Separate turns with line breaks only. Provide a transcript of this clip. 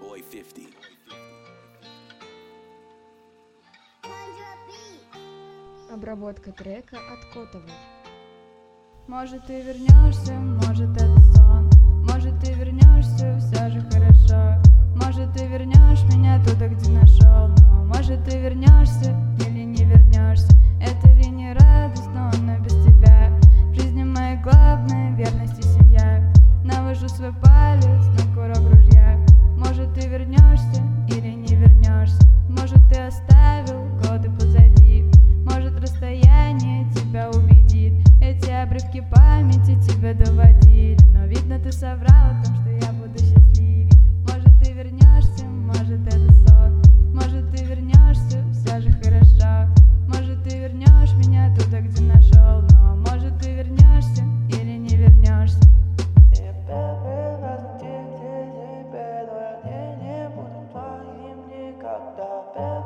Boy 50.
Обработка трека от Котовой.
Может, ты вернешься, может, это сон. Может, ты вернешься, все же хорошо. Может, ты вернешь меня туда, где нашел. Но может, ты вернешься или не вернешься. Это ли не радостно, но без тебя. В жизни моей главная верность и семья. Навожу свой палец на курок ружья. Может, ты вернешься или не вернешься. Может, ты оставил годы позади. Может, расстояние тебя убедит. Эти обрывки памяти тебя доводили. Но видно, ты соврал о том, что я буду счастливее. Может, ты вернешься, может, это сон. Может, ты вернешься, все же хорошо. Может, ты вернешь меня туда, где нашел. Но может, ты вернешься или не вернешься.
Не буду твоим никогда.